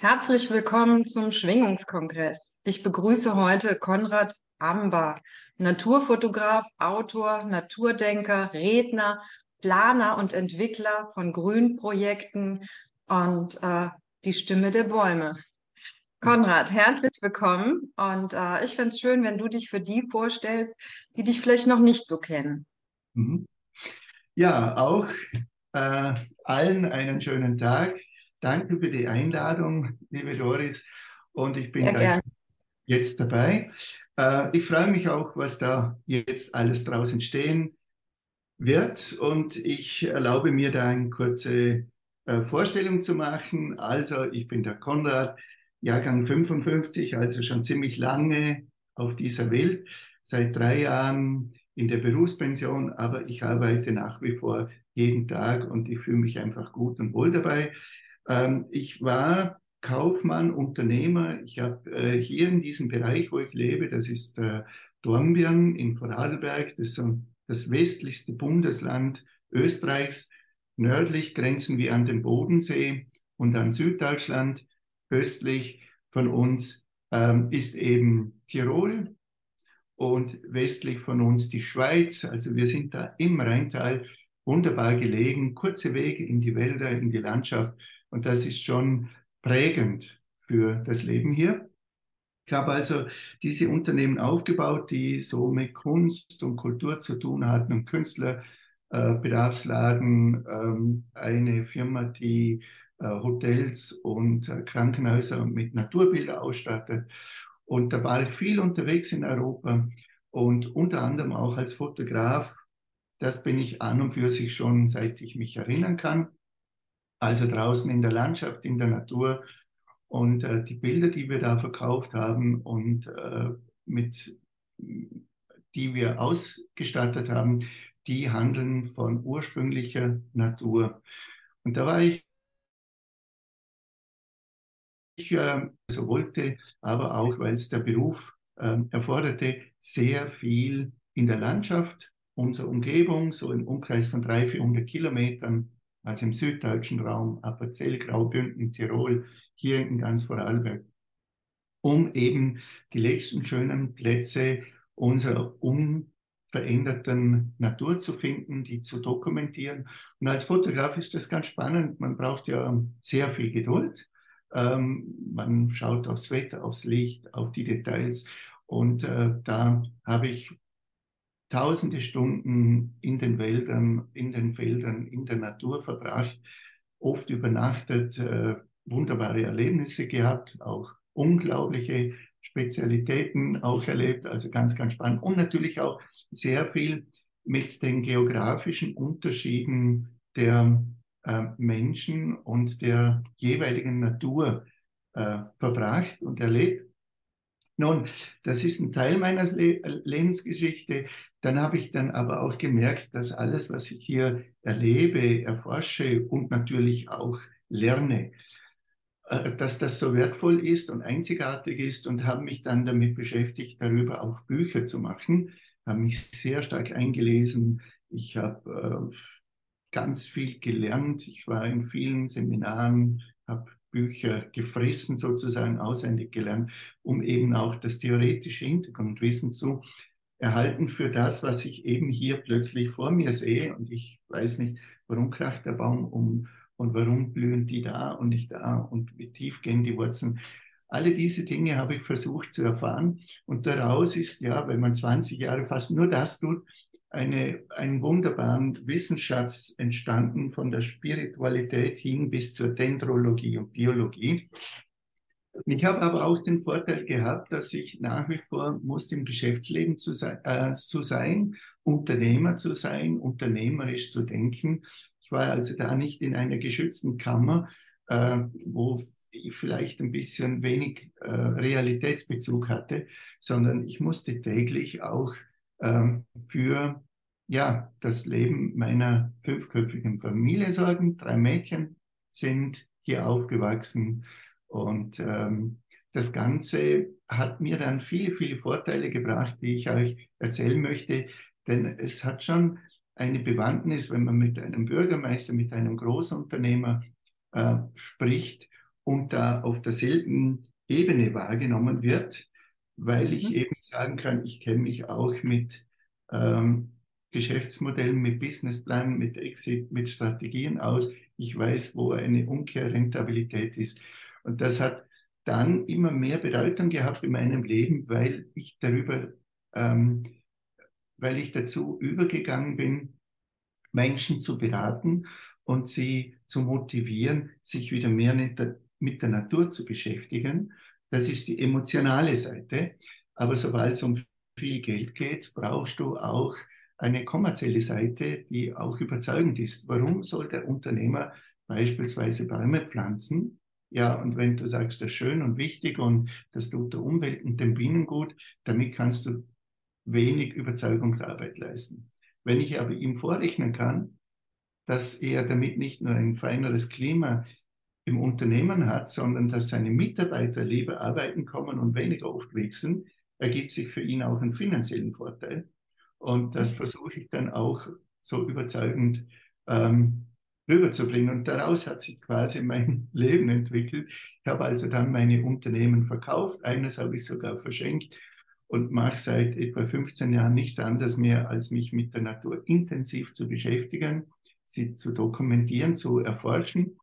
Herzlich willkommen zum Schwingungskongress. Ich begrüße heute Konrad Amba, Naturfotograf, Autor, Naturdenker, Redner, Planer und Entwickler von Grünprojekten und die Stimme der Bäume. Konrad, herzlich willkommen und ich finde es schön, wenn du dich für die vorstellst, die dich vielleicht noch nicht so kennen. Mhm. Ja, auch allen einen schönen Tag. Danke für die Einladung, liebe Doris. Und ich bin Sehr gleich gern. jetzt dabei. Ich freue mich auch, was da jetzt alles draus entstehen wird. Und ich erlaube mir da eine kurze Vorstellung zu machen. Also, ich bin der Konrad, Jahrgang 55, also schon ziemlich lange auf dieser Welt, seit 3 Jahren in der Berufspension, aber ich arbeite nach wie vor jeden Tag und ich fühle mich einfach gut und wohl dabei. Ich war Kaufmann, Unternehmer. Ich habe hier in diesem Bereich, wo ich lebe, das ist Dornbirn in Vorarlberg, das ist so das westlichste Bundesland Österreichs. Nördlich grenzen wir an den Bodensee und an Süddeutschland. Östlich von uns ist eben Tirol und westlich von uns die Schweiz. Also wir sind da im Rheintal wunderbar gelegen, kurze Wege in die Wälder, in die Landschaft. Und das ist schon prägend für das Leben hier. Ich habe also diese Unternehmen aufgebaut, die so mit Kunst und Kultur zu tun hatten, und Künstler, Bedarfsladen, eine Firma, die Hotels und Krankenhäuser mit Naturbilder ausstattet. Und da war ich viel unterwegs in Europa und unter anderem auch als Fotograf. Das bin ich an und für sich schon, seit ich mich erinnern kann. Also draußen in der Landschaft, in der Natur. Und die Bilder, die wir da verkauft haben und mit, die wir ausgestattet haben, die handeln von ursprünglicher Natur. Und da war ich so wollte, aber auch, weil es der Beruf erforderte, sehr viel in der Landschaft, unserer Umgebung, so im Umkreis von 300, 400 Kilometern, also im süddeutschen Raum, Appenzell, Graubünden, Tirol, hier in ganz Vorarlberg, um eben die letzten schönen Plätze unserer unveränderten Natur zu finden, die zu dokumentieren. Und als Fotograf ist das ganz spannend. Man braucht ja sehr viel Geduld. Man schaut aufs Wetter, aufs Licht, auf die Details. Und da habe ich tausende Stunden in den Wäldern, in den Feldern, in der Natur verbracht, oft übernachtet, wunderbare Erlebnisse gehabt, auch unglaubliche Spezialitäten auch erlebt, also ganz, ganz spannend. Und natürlich auch sehr viel mit den geografischen Unterschieden der Menschen und der jeweiligen Natur verbracht und erlebt. Nun, das ist ein Teil meiner Lebensgeschichte. Dann habe ich dann aber auch gemerkt, dass alles, was ich hier erlebe, erforsche und natürlich auch lerne, dass das so wertvoll ist und einzigartig ist, und habe mich dann damit beschäftigt, darüber auch Bücher zu machen, habe mich sehr stark eingelesen. Ich habe ganz viel gelernt. Ich war in vielen Seminaren, habe Bücher gefressen, sozusagen auswendig gelernt, um eben auch das theoretische Hintergrundwissen zu erhalten für das, was ich eben hier plötzlich vor mir sehe. Und ich weiß nicht, warum kracht der Baum um und warum blühen die da und nicht da und wie tief gehen die Wurzeln. Alle diese Dinge habe ich versucht zu erfahren. Und daraus ist, ja, wenn man 20 Jahre fast nur das tut, einen wunderbaren Wissensschatz entstanden, von der Spiritualität hin bis zur Dendrologie und Biologie. Ich habe aber auch den Vorteil gehabt, dass ich nach wie vor musste, im Geschäftsleben zu sein, Unternehmer zu sein, unternehmerisch zu denken. Ich war also da nicht in einer geschützten Kammer, wo ich vielleicht ein bisschen wenig Realitätsbezug hatte, sondern ich musste täglich auch für, ja, das Leben meiner fünfköpfigen Familie sorgen. 3 Mädchen sind hier aufgewachsen, und das Ganze hat mir dann viele, viele Vorteile gebracht, die ich euch erzählen möchte. Denn es hat schon eine Bewandtnis, wenn man mit einem Bürgermeister, mit einem Großunternehmer spricht und da auf derselben Ebene wahrgenommen wird, weil ich Mhm. eben sagen kann, ich kenne mich auch mit Geschäftsmodellen, mit Businessplan, mit Exit, mit Strategien aus. Ich weiß, wo eine Umkehrrentabilität ist. Und das hat dann immer mehr Bedeutung gehabt in meinem Leben, ähm, weil ich dazu übergegangen bin, Menschen zu beraten und sie zu motivieren, sich wieder mehr mit der Natur zu beschäftigen. Das ist die emotionale Seite. Aber sobald es um viel Geld geht, brauchst du auch eine kommerzielle Seite, die auch überzeugend ist. Warum soll der Unternehmer beispielsweise Bäume pflanzen? Ja, und wenn du sagst, das ist schön und wichtig und das tut der Umwelt und den Bienen gut, damit kannst du wenig Überzeugungsarbeit leisten. Wenn ich aber ihm vorrechnen kann, dass er damit nicht nur ein feineres Klima im Unternehmen hat, sondern dass seine Mitarbeiter lieber arbeiten kommen und weniger oft wechseln, ergibt sich für ihn auch einen finanziellen Vorteil. Und das versuche ich dann auch so überzeugend rüberzubringen. Und daraus hat sich quasi mein Leben entwickelt. Ich habe also dann meine Unternehmen verkauft. Eines habe ich sogar verschenkt und mache seit etwa 15 Jahren nichts anderes mehr, als mich mit der Natur intensiv zu beschäftigen, sie zu dokumentieren, zu erforschen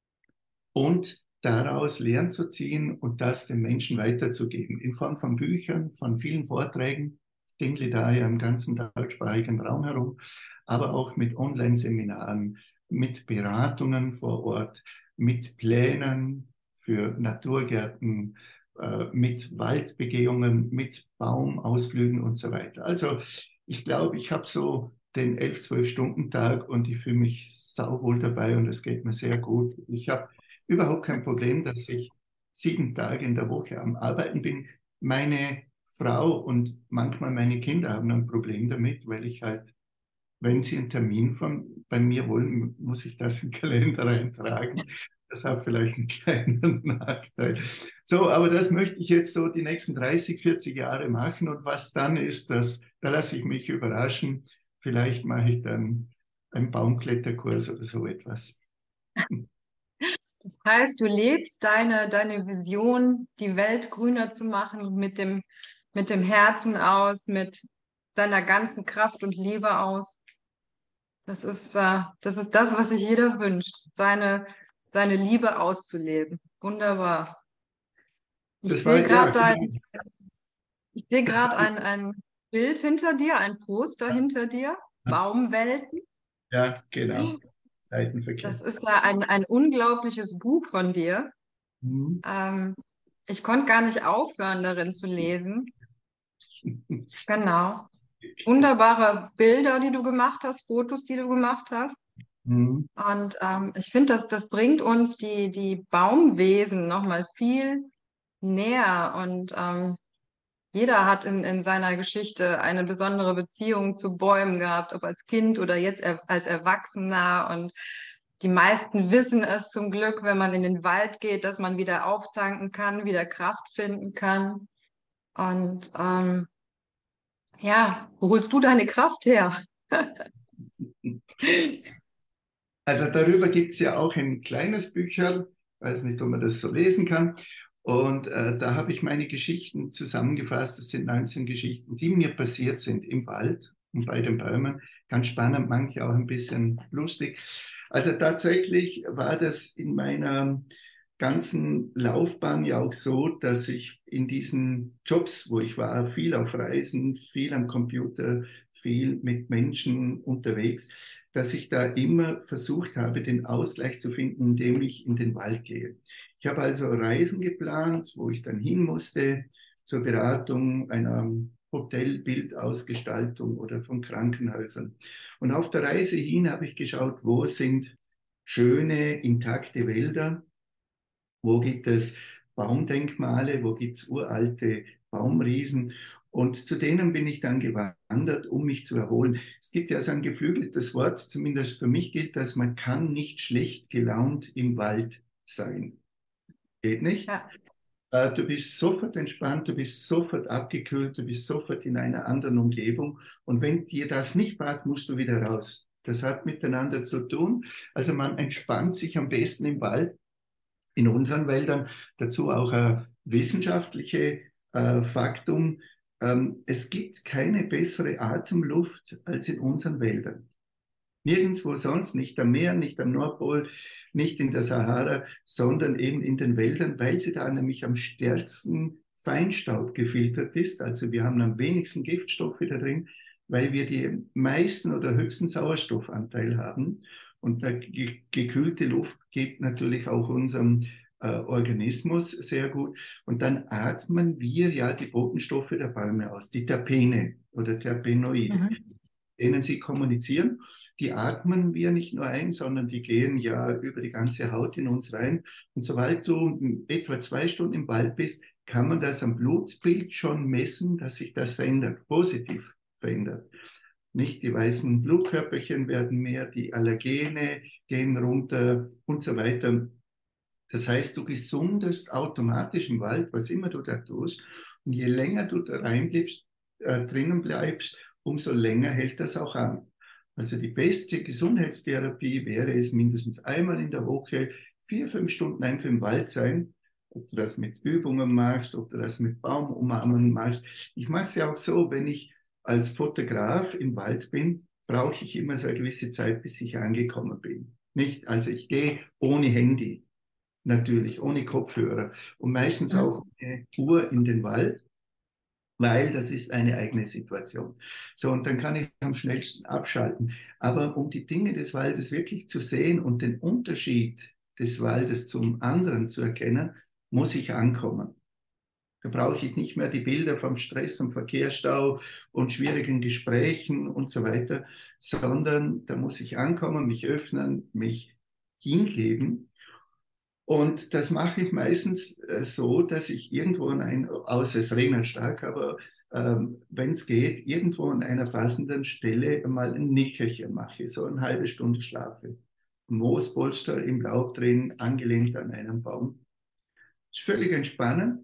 und daraus Lehren zu ziehen und das den Menschen weiterzugeben, in Form von Büchern, von vielen Vorträgen. Ich denke daher im ganzen deutschsprachigen Raum herum, aber auch mit Online-Seminaren, mit Beratungen vor Ort, mit Plänen für Naturgärten, mit Waldbegehungen, mit Baumausflügen und so weiter. Also ich glaube, ich habe so den 11-12-Stunden-Tag und ich fühle mich sauwohl dabei und es geht mir sehr gut. Ich habe überhaupt kein Problem, dass ich 7 Tage in der Woche am Arbeiten bin. Meine Frau und manchmal meine Kinder haben ein Problem damit, weil ich halt, wenn sie einen Termin bei mir wollen, muss ich das im Kalender eintragen. Das hat vielleicht einen kleinen Nachteil. So, aber das möchte ich jetzt so die nächsten 30, 40 Jahre machen. Und was dann ist, da lasse ich mich überraschen. Vielleicht mache ich dann einen Baumkletterkurs oder so etwas. Das heißt, du lebst deine Vision, die Welt grüner zu machen, mit dem Herzen aus, mit deiner ganzen Kraft und Liebe aus. Das ist das, was sich jeder wünscht, seine Liebe auszuleben. Wunderbar. Ich Das sehe war, ja, gerade genau. ich sehe Das gerade habe ein Bild hinter dir, ein Poster hinter dir, Baumwelten. ja, genau. Seitenverkehr. Das ist ja ein unglaubliches Buch von dir. Mhm. Ähm, ich konnte gar nicht aufhören, darin zu lesen. Genau. Wunderbare Bilder, die du gemacht hast, Fotos, die du gemacht hast. Mhm. Und ich finde, das bringt uns die Baumwesen nochmal viel näher. Und jeder hat in seiner Geschichte eine besondere Beziehung zu Bäumen gehabt, ob als Kind oder jetzt als Erwachsener. Und die meisten wissen es zum Glück, wenn man in den Wald geht, dass man wieder auftanken kann, wieder Kraft finden kann. Und ja, wo holst du deine Kraft her? Also darüber gibt es ja auch ein kleines Bücherl, weiß nicht, ob man das so lesen kann. Und da habe ich meine Geschichten zusammengefasst. Das sind 19 Geschichten, die mir passiert sind im Wald und bei den Bäumen. Ganz spannend, manche auch ein bisschen lustig. Also tatsächlich war das in meiner ganzen Laufbahn ja auch so, dass ich in diesen Jobs, wo ich war, viel auf Reisen, viel am Computer, viel mit Menschen unterwegs, dass ich da immer versucht habe, den Ausgleich zu finden, indem ich in den Wald gehe. Ich habe also Reisen geplant, wo ich dann hin musste zur Beratung einer Hotelbildausgestaltung oder von Krankenhäusern. Und auf der Reise hin habe ich geschaut, wo sind schöne, intakte Wälder, wo gibt es Baumdenkmale, wo gibt es uralte Baumriesen. Und zu denen bin ich dann gewandert, um mich zu erholen. Es gibt ja so ein geflügeltes Wort, zumindest für mich gilt das, man kann nicht schlecht gelaunt im Wald sein. Geht nicht. Ja, Du bist sofort entspannt, du bist sofort abgekühlt, du bist sofort in einer anderen Umgebung. Und wenn dir das nicht passt, musst du wieder raus. Das hat miteinander zu tun. Also man entspannt sich am besten im Wald, in unseren Wäldern. Dazu auch ein wissenschaftliches Faktum. Es gibt keine bessere Atemluft als in unseren Wäldern. Nirgendwo sonst, nicht am Meer, nicht am Nordpol, nicht in der Sahara, sondern eben in den Wäldern, weil sie da nämlich am stärksten Feinstaub gefiltert ist. Also wir haben am wenigsten Giftstoffe da drin, weil wir die meisten oder höchsten Sauerstoffanteil haben. Und der gekühlte Luft geht natürlich auch unserem Organismus sehr gut. Und dann atmen wir ja die Botenstoffe der Bäume aus, die Terpene oder Terpenoide, Mhm. denen sie kommunizieren. Die atmen wir nicht nur ein, sondern die gehen ja über die ganze Haut in uns rein. Und sobald du etwa 2 Stunden im Wald bist, kann man das am Blutbild schon messen, dass sich das verändert, positiv verändert. Nicht die weißen Blutkörperchen werden mehr, die Allergene gehen runter und so weiter. Das heißt, du gesundest automatisch im Wald, was immer du da tust. Und je länger du da reinbleibst, drinnen bleibst, umso länger hält das auch an. Also die beste Gesundheitstherapie wäre es, mindestens einmal in der Woche 4, 5 Stunden einfach im Wald sein. Ob du das mit Übungen machst, ob du das mit Baumumarmen machst. Ich mache es ja auch so, wenn ich als Fotograf im Wald bin, brauche ich immer so eine gewisse Zeit, bis ich angekommen bin. Nicht, also ich gehe ohne Handy, natürlich, ohne Kopfhörer und meistens auch Mhm. ohne Uhr in den Wald, weil das ist eine eigene Situation. So, und dann kann ich am schnellsten abschalten. Aber um die Dinge des Waldes wirklich zu sehen und den Unterschied des Waldes zum anderen zu erkennen, muss ich ankommen. Da brauche ich nicht mehr die Bilder vom Stress und Verkehrsstau und schwierigen Gesprächen und so weiter, sondern da muss ich ankommen, mich öffnen, mich hingeben. Und das mache ich meistens so, dass ich irgendwo außer es regnet stark, aber wenn es geht, irgendwo an einer passenden Stelle mal ein Nickerchen mache, so eine halbe Stunde schlafe. Moospolster im Laub drin, angelehnt an einem Baum. Ist völlig entspannend.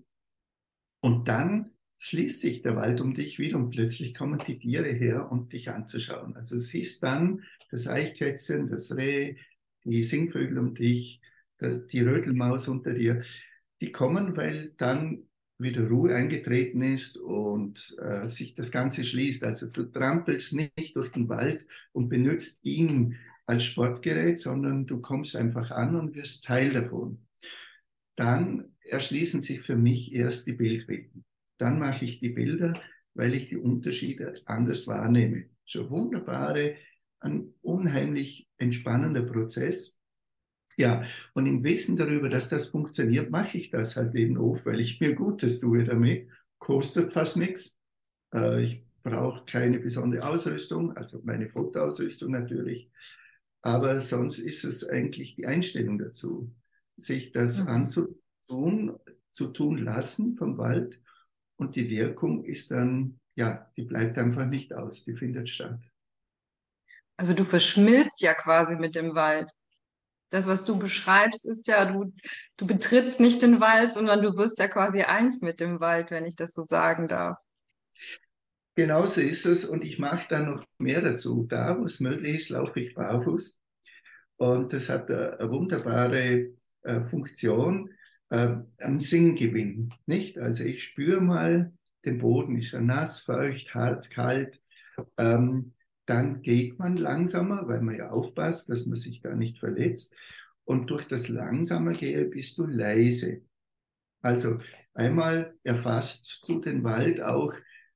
Und dann schließt sich der Wald um dich wieder und plötzlich kommen die Tiere her, um dich anzuschauen. Also du siehst dann das Eichkätzchen, das Reh, die Singvögel um dich, die Rötelmaus unter dir. Die kommen, weil dann wieder Ruhe eingetreten ist und sich das Ganze schließt. Also du trampelst nicht durch den Wald und benutzt ihn als Sportgerät, sondern du kommst einfach an und wirst Teil davon. Dann erschließen sich für mich erst die Bildwelten. Dann mache ich die Bilder, weil ich die Unterschiede anders wahrnehme. So wunderbare, ein unheimlich entspannender Prozess. Ja, und im Wissen darüber, dass das funktioniert, mache ich das halt eben oft, weil ich mir Gutes tue damit. Kostet fast nichts. Ich brauche keine besondere Ausrüstung, also meine Fotoausrüstung natürlich. Aber sonst ist es eigentlich die Einstellung dazu, sich das Mhm. anzutun, zu tun lassen vom Wald. Und die Wirkung ist dann, ja, die bleibt einfach nicht aus, die findet statt. Also du verschmilzt ja quasi mit dem Wald. Das, was du beschreibst, ist ja, du betrittst nicht den Wald, sondern du wirst ja quasi eins mit dem Wald, wenn ich das so sagen darf. Genauso ist es und ich mache dann noch mehr dazu. Da, wo es möglich ist, laufe ich barfuß. Und das hat eine wunderbare Funktion, einen Sinngewinn, nicht? Also ich spüre mal, den Boden ist er nass, feucht, hart, kalt. Ähm, Dann geht man langsamer, weil man ja aufpasst, dass man sich da nicht verletzt. Und durch das langsame Gehen bist du leise. Also einmal erfasst du den Wald auch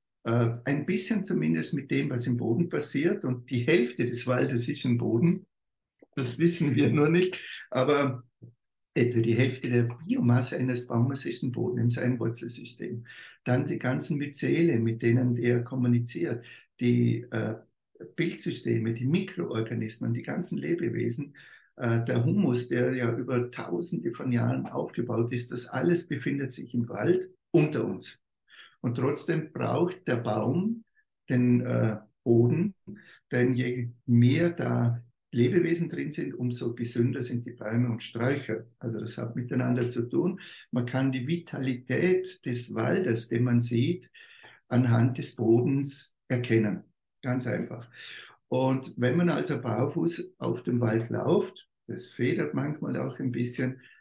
ein bisschen zumindest mit dem, was im Boden passiert. Und die Hälfte des Waldes ist im Boden. Das wissen wir nur nicht. Aber etwa die Hälfte der Biomasse eines Baumes ist im Boden, in seinem Wurzelsystem. Dann die ganzen Myzele, mit denen er kommuniziert, die Pilzsysteme, die Mikroorganismen, die ganzen Lebewesen, der Humus, der ja über Tausende von Jahren aufgebaut ist, das alles befindet sich im Wald unter uns. Und trotzdem braucht der Baum den Boden, denn je mehr da Lebewesen drin sind, umso gesünder sind die Bäume und Sträucher. Also das hat miteinander zu tun. Man kann die Vitalität des Waldes, den man sieht, anhand des Bodens erkennen. Ganz einfach. Und wenn man also barfuß auf dem Wald läuft, das federt manchmal auch ein bisschen,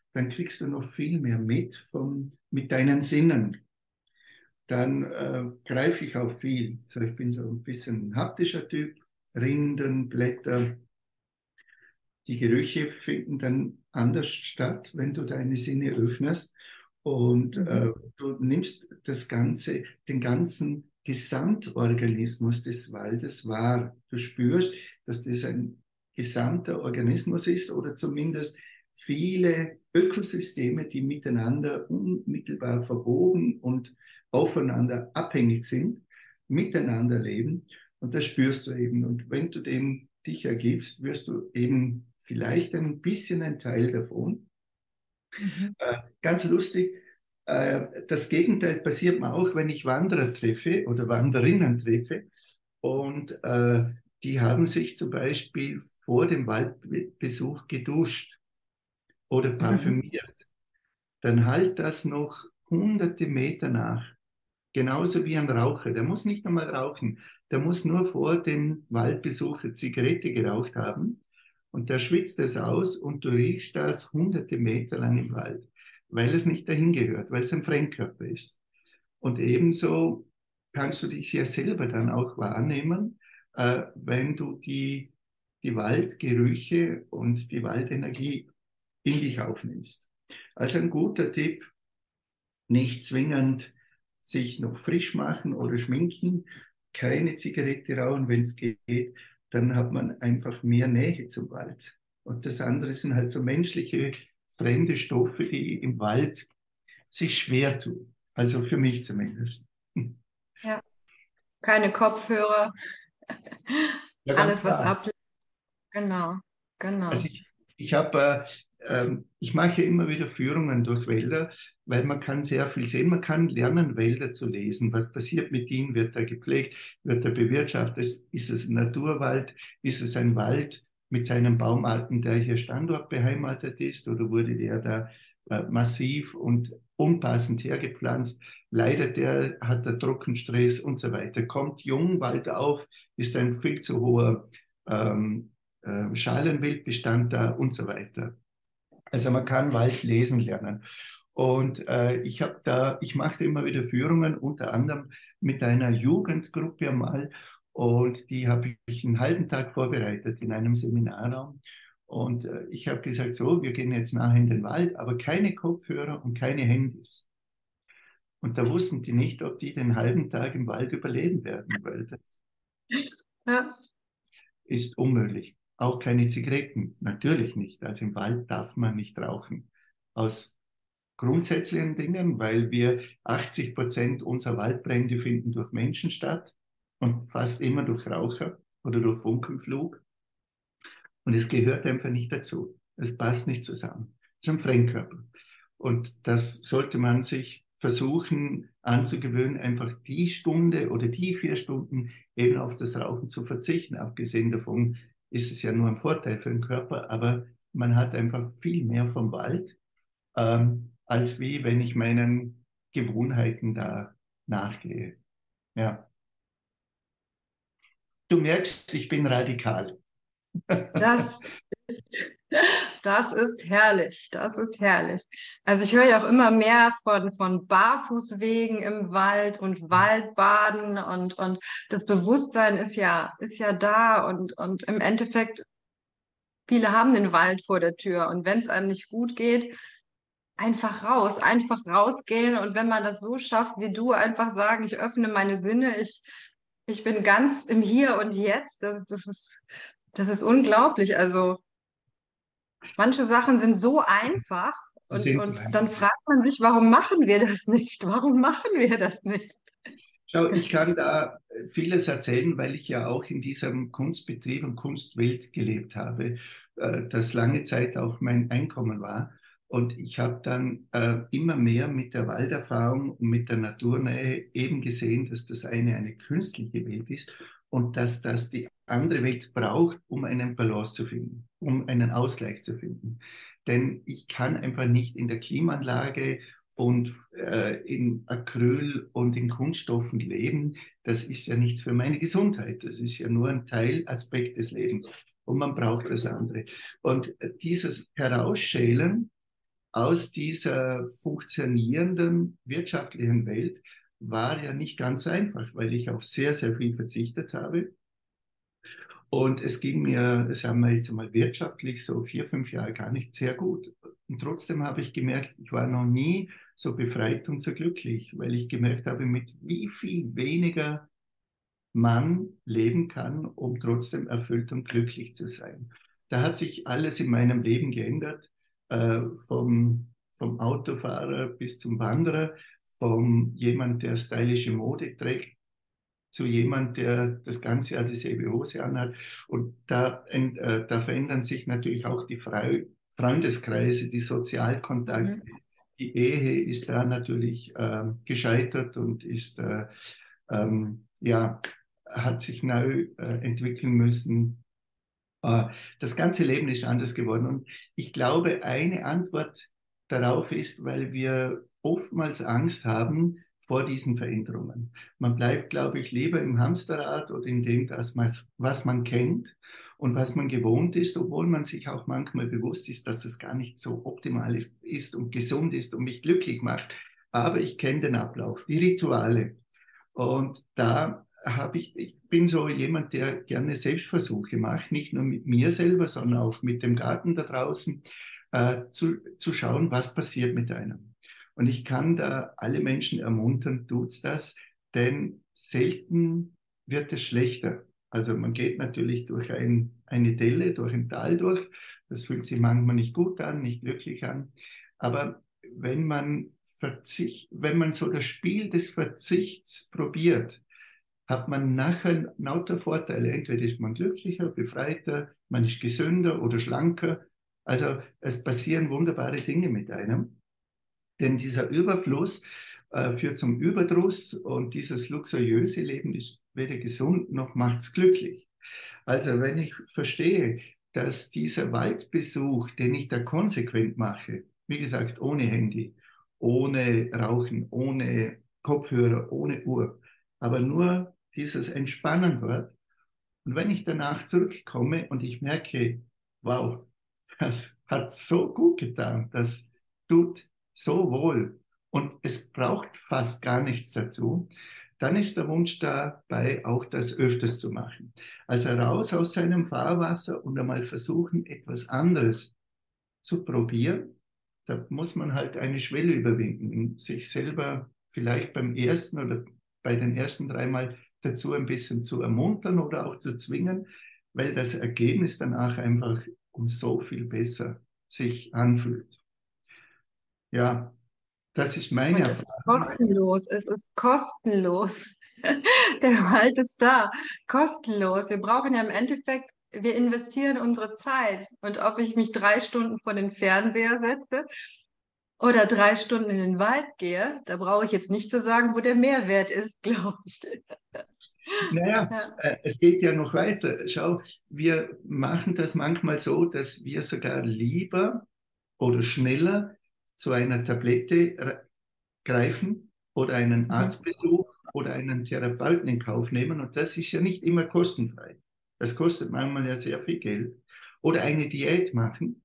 dann kriegst du noch viel mehr mit deinen Sinnen. Dann greife ich auf viel. So, ich bin so ein bisschen ein haptischer Typ. Rinden, Blätter, die Gerüche finden dann anders statt, wenn du deine Sinne öffnest. Und du nimmst den ganzen Gesamtorganismus des Waldes wahr. Du spürst, dass das ein gesamter Organismus ist oder zumindest viele Ökosysteme, die miteinander unmittelbar verwoben und aufeinander abhängig sind, miteinander leben. Und das spürst du eben. Und wenn du dem dich ergibst, wirst du eben vielleicht ein bisschen ein Teil davon. Ganz lustig, das Gegenteil passiert mir auch, wenn ich Wanderer treffe oder Wanderinnen treffe und die haben sich zum Beispiel vor dem Waldbesuch geduscht oder parfümiert. Dann halt das noch hunderte Meter nach. Genauso wie ein Raucher. Der muss nicht einmal rauchen. Der muss nur vor dem Waldbesuch eine Zigarette geraucht haben. Und der schwitzt es aus und du riechst das hunderte Meter lang im Wald, weil es nicht dahin gehört, weil es ein Fremdkörper ist. Und ebenso kannst du dich ja selber dann auch wahrnehmen, wenn du die Waldgerüche und die Waldenergie in dich aufnimmst. Also ein guter Tipp, nicht zwingend sich noch frisch machen oder schminken, keine Zigarette rauchen, wenn es geht, dann hat man einfach mehr Nähe zum Wald. Und das andere sind halt so menschliche, fremde Stoffe, die im Wald sich schwer tun. Also für mich zumindest. Ja, keine Kopfhörer, Ja, ganz alles, was klar. ablenkt. Genau, genau. Also ich mache immer wieder Führungen durch Wälder, weil man kann sehr viel sehen. Man kann lernen, Wälder zu lesen. Was passiert mit ihnen? Wird er gepflegt? Wird er bewirtschaftet? Ist es ein Naturwald? Ist es ein Wald mit seinen Baumarten, der hier standortbeheimatet ist? Oder wurde der da massiv und unpassend hergepflanzt? Leidet der, hat er Trockenstress und so weiter? Kommt Jungwald auf? Ist ein viel zu hoher Schalenwildbestand da und so weiter. Also man kann Wald lesen lernen. Und ich machte immer wieder Führungen, unter anderem mit einer Jugendgruppe einmal. Und die habe ich einen halben Tag vorbereitet in einem Seminarraum. Und ich habe gesagt, so, wir gehen jetzt nachher in den Wald, aber keine Kopfhörer und keine Handys. Und da wussten die nicht, ob die den halben Tag im Wald überleben werden, weil das Ja, ist unmöglich. Auch keine Zigaretten, natürlich nicht. Also im Wald darf man nicht rauchen. Aus grundsätzlichen Dingen, weil wir 80% unserer Waldbrände finden durch Menschen statt und fast immer durch Raucher oder durch Funkenflug. Und es gehört einfach nicht dazu. Es passt nicht zusammen. Es ist ein Fremdkörper. Und das sollte man sich versuchen anzugewöhnen, einfach die Stunde oder die 4 Stunden eben auf das Rauchen zu verzichten. Abgesehen davon ist es ja nur ein Vorteil für den Körper, aber man hat einfach viel mehr vom Wald, als wie wenn ich meinen Gewohnheiten da nachgehe. Ja. Du merkst, ich bin radikal. das das ist herrlich, das ist herrlich. Also ich höre ja auch immer mehr von Barfußwegen im Wald und Waldbaden und das Bewusstsein ist ja da und im Endeffekt, viele haben den Wald vor der Tür und wenn es einem nicht gut geht, einfach rausgehen und wenn man das so schafft wie du, einfach sagen, ich öffne meine Sinne, ich bin ganz im Hier und Jetzt, das ist unglaublich. Also manche Sachen sind so einfach Die sind so und einfach. dann fragt man sich, warum machen wir das nicht? Warum machen wir das nicht? Schau, ich kann da vieles erzählen, weil ich ja auch in diesem Kunstbetrieb und Kunstwelt gelebt habe, das lange Zeit auch mein Einkommen war. Und ich habe dann immer mehr mit der Walderfahrung und mit der Naturnähe eben gesehen, dass das eine künstliche Welt ist und dass das die andere Welt braucht, um einen Balance zu finden, um einen Ausgleich zu finden. Denn ich kann einfach nicht in der Klimaanlage und in Acryl und in Kunststoffen leben, das ist ja nichts für meine Gesundheit. Das ist ja nur ein Teilaspekt des Lebens. Und man braucht das andere. Und dieses Herausschälen aus dieser funktionierenden wirtschaftlichen Welt war ja nicht ganz einfach, weil ich auf sehr, sehr viel verzichtet habe. Und es ging mir, sagen wir jetzt mal wirtschaftlich, so 4, 5 Jahre gar nicht sehr gut. Und trotzdem habe ich gemerkt, ich war noch nie so befreit und so glücklich, weil ich gemerkt habe, mit wie viel weniger man leben kann, um trotzdem erfüllt und glücklich zu sein. Da hat sich alles in meinem Leben geändert, vom Autofahrer bis zum Wanderer, vom jemand, der stylische Mode trägt, zu jemand, der das ganze Jahr dieselbe Hose anhat. Und da verändern sich natürlich auch die Freundeskreise, die Sozialkontakte. Mhm. Die Ehe ist da natürlich gescheitert und ja, hat sich neu entwickeln müssen. Äh, Das ganze Leben ist anders geworden. Und ich glaube, eine Antwort darauf ist, weil wir oftmals Angst haben vor diesen Veränderungen. Man bleibt, glaube ich, lieber im Hamsterrad oder in dem, was man kennt und was man gewohnt ist, obwohl man sich auch manchmal bewusst ist, dass es gar nicht so optimal ist und gesund ist und mich glücklich macht. Aber ich kenne den Ablauf, die Rituale. Und ich bin so jemand, der gerne Selbstversuche macht, nicht nur mit mir selber, sondern auch mit dem Garten da draußen, zu schauen, was passiert mit einem. Und ich kann da alle Menschen ermuntern, tut's das, denn selten wird es schlechter. Also man geht natürlich durch eine Delle, durch ein Tal durch. Das fühlt sich manchmal nicht gut an, nicht glücklich an. Aber wenn man so das Spiel des Verzichts probiert, hat man nachher lauter Vorteile. Entweder ist man glücklicher, befreiter, man ist gesünder oder schlanker. Also es passieren wunderbare Dinge mit einem. Denn dieser Überfluss führt zum Überdruss und dieses luxuriöse Leben ist weder gesund noch macht es glücklich. Also wenn ich verstehe, dass dieser Waldbesuch, den ich da konsequent mache, wie gesagt, ohne Handy, ohne Rauchen, ohne Kopfhörer, ohne Uhr, aber nur dieses Entspannen wird. Und wenn ich danach zurückkomme und ich merke, wow, das hat so gut getan, das tut so wohl und es braucht fast gar nichts dazu, dann ist der Wunsch dabei, auch das öfters zu machen. Also raus aus seinem Fahrwasser und einmal versuchen, etwas anderes zu probieren. Da muss man halt eine Schwelle überwinden, sich selber vielleicht beim ersten oder bei den ersten 3 Mal dazu ein bisschen zu ermuntern oder auch zu zwingen, weil das Ergebnis danach einfach um so viel besser sich anfühlt. Ja, das ist meine Und es ist Erfahrung. kostenlos. Es ist kostenlos. Der Wald ist da. Kostenlos. Wir brauchen ja im Endeffekt, wir investieren unsere Zeit. Und ob ich mich 3 Stunden vor den Fernseher setze oder 3 Stunden in den Wald gehe, da brauche ich jetzt nicht zu sagen, wo der Mehrwert ist, glaube ich. Naja, Ja. es geht ja noch weiter. Schau, wir machen das manchmal so, dass wir sogar lieber oder schneller zu einer Tablette greifen oder einen Mhm. Arztbesuch oder einen Therapeuten in Kauf nehmen. Und das ist ja nicht immer kostenfrei. Das kostet manchmal ja sehr viel Geld. Oder eine Diät machen,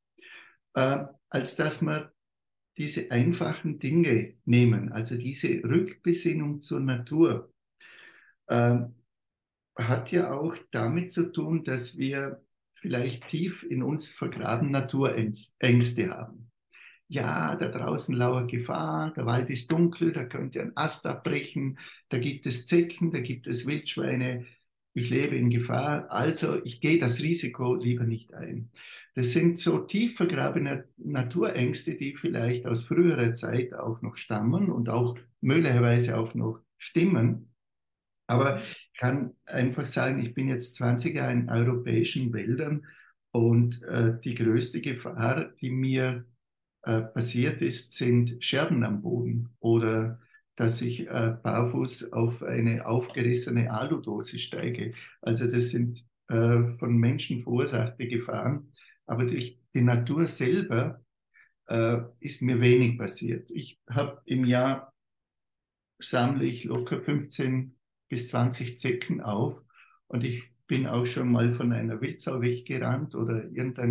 als dass wir diese einfachen Dinge nehmen. Also diese Rückbesinnung zur Natur äh, hat ja auch damit zu tun, dass wir vielleicht tief in uns vergraben Naturängste haben. Ja, da draußen lauert Gefahr, der Wald ist dunkel, da könnte ein Ast abbrechen, da gibt es Zecken, da gibt es Wildschweine, ich lebe in Gefahr, also ich gehe das Risiko lieber nicht ein. Das sind so tief vergrabene Naturängste, die vielleicht aus früherer Zeit auch noch stammen und auch möglicherweise auch noch stimmen. Aber ich kann einfach sagen, ich bin jetzt 20 Jahre in europäischen Wäldern und die größte Gefahr, die mir passiert ist, sind Scherben am Boden oder dass ich barfuß auf eine aufgerissene Aludose steige. Also das sind von Menschen verursachte Gefahren, aber durch die Natur selber ist mir wenig passiert. Ich habe im Jahr sammle ich locker 15 bis 20 Zecken auf und ich bin auch schon mal von einer Wildsau weggerannt oder irgendein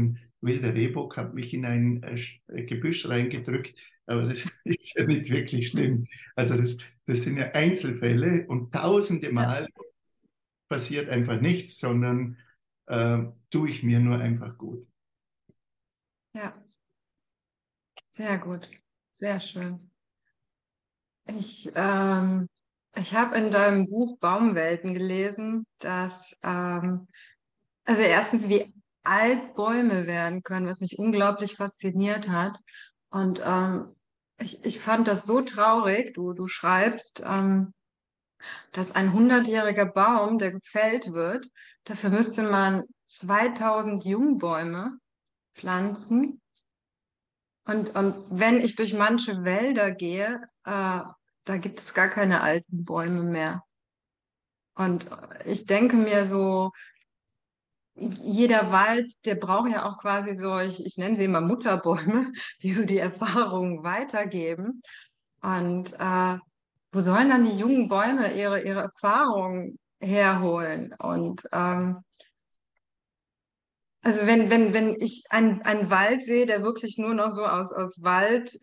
wilder Rehbock hat mich in ein Gebüsch reingedrückt, aber das ist ja nicht wirklich schlimm. Also das sind ja Einzelfälle und tausende Ja, Mal passiert einfach nichts, sondern tue ich mir nur einfach gut. ja, sehr gut, sehr schön. Ich, ähm, ich habe in deinem Buch Baumwelten gelesen, dass, also erstens, wie alt Bäume werden können, was mich unglaublich fasziniert hat. Und ich fand das so traurig. Du schreibst, dass ein 100-jähriger Baum, der gefällt wird, dafür müsste man 2000 Jungbäume pflanzen. Und wenn ich durch manche Wälder gehe, da gibt es gar keine alten Bäume mehr. Und ich denke mir so, jeder Wald, der braucht ja auch quasi so, ich nenne sie immer Mutterbäume, die so die Erfahrungen weitergeben. Und wo sollen dann die jungen Bäume ihre Erfahrungen herholen? Und also wenn ich einen Wald sehe, der wirklich nur noch so aus Wald,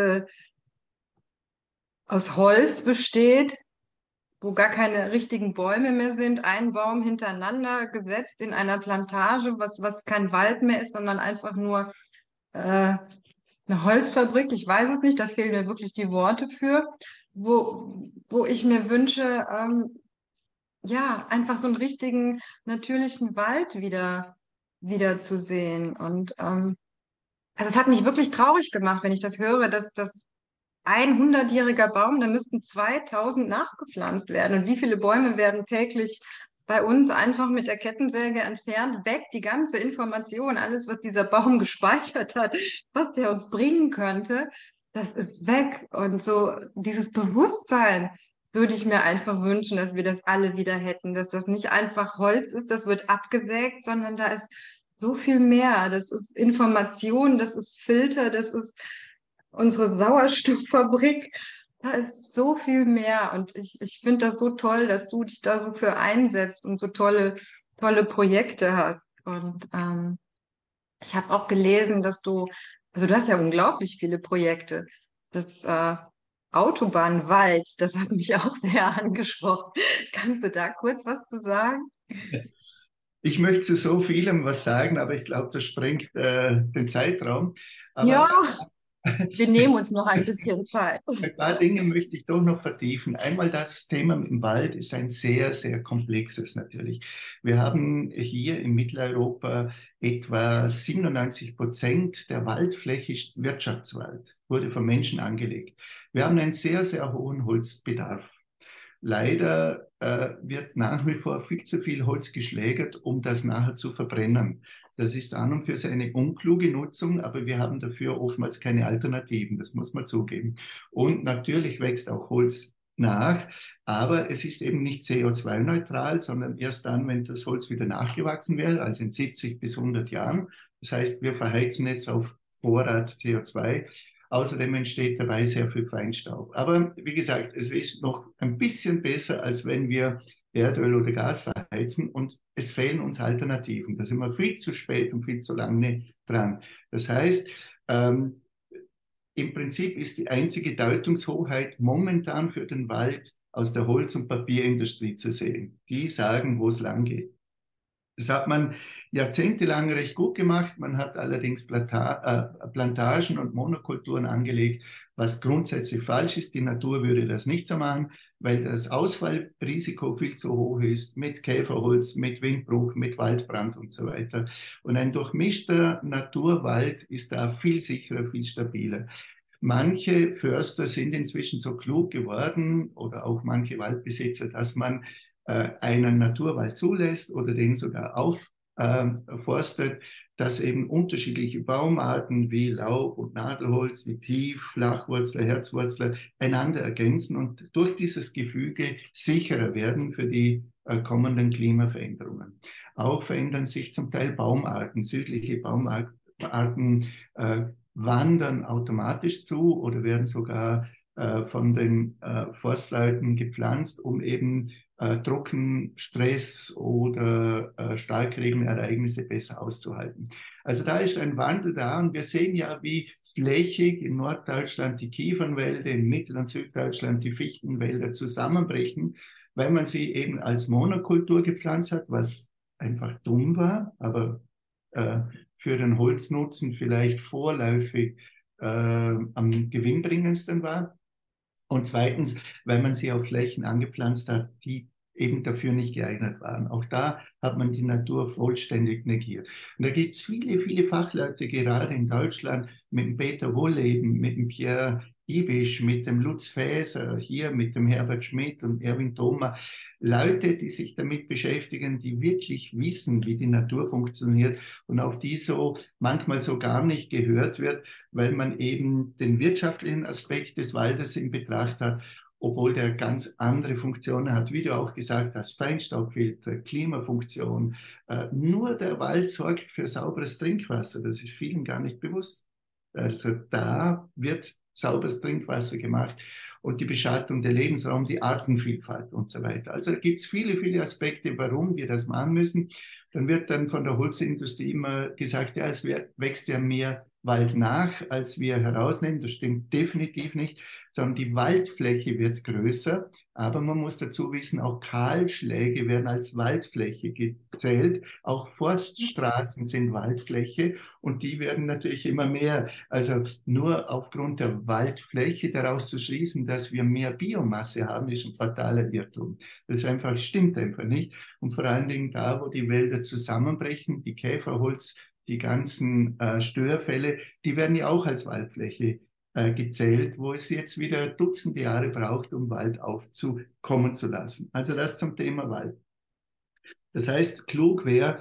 aus Holz besteht, wo gar keine richtigen Bäume mehr sind, ein Baum hintereinander gesetzt in einer Plantage, was kein Wald mehr ist, sondern einfach nur eine Holzfabrik. Ich weiß es nicht, da fehlen mir wirklich die Worte für, wo ich mir wünsche, ja, einfach so einen richtigen, natürlichen Wald wieder zu sehen. Und also es hat mich wirklich traurig gemacht, wenn ich das höre, dass ein 100-jähriger Baum, da müssten 2000 nachgepflanzt werden. Und wie viele Bäume werden täglich bei uns einfach mit der Kettensäge entfernt, weg, die ganze Information, alles, was dieser Baum gespeichert hat, was der uns bringen könnte, das ist weg. Und so dieses Bewusstsein würde ich mir einfach wünschen, dass wir das alle wieder hätten, dass das nicht einfach Holz ist, das wird abgesägt, sondern da ist so viel mehr. Das ist Information, das ist Filter, das ist unsere Sauerstofffabrik. Da ist so viel mehr und ich finde das so toll, dass du dich da so für einsetzt und so tolle Projekte hast. Und ich habe auch gelesen, also du hast ja unglaublich viele Projekte. Das Autobahnwald, das hat mich auch sehr angesprochen. Kannst du da kurz was zu sagen? Ich möchte zu so vielem was sagen, aber ich glaube, das sprengt den Zeitraum. Ja, Aber wir nehmen uns noch ein bisschen Zeit. ein paar Dinge möchte ich doch noch vertiefen. Einmal das Thema im Wald ist ein sehr, sehr komplexes natürlich. Wir haben hier in Mitteleuropa etwa 97% der Waldfläche ist Wirtschaftswald, wurde von Menschen angelegt. Wir haben einen sehr, sehr hohen Holzbedarf. Leider wird nach wie vor viel zu viel Holz geschlägert, um das nachher zu verbrennen. Das ist an und für sich eine unkluge Nutzung, aber wir haben dafür oftmals keine Alternativen, das muss man zugeben. Und natürlich wächst auch Holz nach, aber es ist eben nicht CO2-neutral, sondern erst dann, wenn das Holz wieder nachgewachsen wird, also in 70 bis 100 Jahren. Das heißt, wir verheizen jetzt auf Vorrat CO2. Außerdem entsteht dabei sehr viel Feinstaub. Aber wie gesagt, es ist noch ein bisschen besser, als wenn wir Erdöl oder Gas verheizen und es fehlen uns Alternativen. Da sind wir viel zu spät und viel zu lange dran. Das heißt, im Prinzip ist die einzige Deutungshoheit momentan für den Wald aus der Holz- und Papierindustrie zu sehen. Die sagen, wo es lang geht. Das hat man jahrzehntelang recht gut gemacht. Man hat allerdings Plantagen und Monokulturen angelegt, was grundsätzlich falsch ist. Die Natur würde das nicht so machen, weil das Ausfallrisiko viel zu hoch ist mit Käferholz, mit Windbruch, mit Waldbrand und so weiter. Und ein durchmischter Naturwald ist da viel sicherer, viel stabiler. Manche Förster sind inzwischen so klug geworden oder auch manche Waldbesitzer, dass man einen Naturwald zulässt oder den sogar aufforstet, dass eben unterschiedliche Baumarten wie Laub- und Nadelholz, wie Tief-, Flachwurzler, Herzwurzler einander ergänzen und durch dieses Gefüge sicherer werden für die kommenden Klimaveränderungen. Auch verändern sich zum Teil Baumarten, südliche Baumarten wandern automatisch zu oder werden sogar von den Forstleuten gepflanzt, um eben Trockenstress oder Starkregenereignisse besser auszuhalten. Also da ist ein Wandel da und wir sehen ja, wie flächig in Norddeutschland die Kiefernwälder, in Mittel- und Süddeutschland die Fichtenwälder zusammenbrechen, weil man sie eben als Monokultur gepflanzt hat, was einfach dumm war, aber äh, für den Holznutzen vielleicht vorläufig am gewinnbringendsten war. Und zweitens, weil man sie auf Flächen angepflanzt hat, die eben dafür nicht geeignet waren. Auch da hat man die Natur vollständig negiert. Und da gibt es viele, viele Fachleute, gerade in Deutschland, mit dem Peter Wohlleben, mit dem Pierre Ibisch, mit dem Lutz Faeser, hier mit dem Herbert Schmidt und Erwin Thoma, Leute, die sich damit beschäftigen, die wirklich wissen, wie die Natur funktioniert und auf die so manchmal so gar nicht gehört wird, weil man eben den wirtschaftlichen Aspekt des Waldes in Betracht hat, obwohl der ganz andere Funktionen hat, wie du auch gesagt hast, Feinstaubfilter, Klimafunktion. Nur der Wald sorgt für sauberes Trinkwasser, das ist vielen gar nicht bewusst. Also da wird sauberes Trinkwasser gemacht und die Beschattung der Lebensraum, die Artenvielfalt und so weiter. Also da gibt es viele, viele Aspekte, warum wir das machen müssen. Dann wird dann von der Holzindustrie immer gesagt, ja, es wächst ja mehr Wald nach, als wir herausnehmen. Das stimmt definitiv nicht, sondern die Waldfläche wird größer. Aber man muss dazu wissen, auch Kahlschläge werden als Waldfläche gezählt. Auch Forststraßen sind Waldfläche und die werden natürlich immer mehr. Also nur aufgrund der Waldfläche daraus zu schließen, dass wir mehr Biomasse haben, ist ein fataler Irrtum. Das einfach, stimmt einfach nicht. Und vor allen Dingen da, wo die Wälder zusammenbrechen, die Käferholz, die ganzen Störfälle, die werden ja auch als Waldfläche gezählt, wo es jetzt wieder Dutzende Jahre braucht, um Wald aufzukommen zu lassen. Also das zum Thema Wald. Das heißt, klug wäre,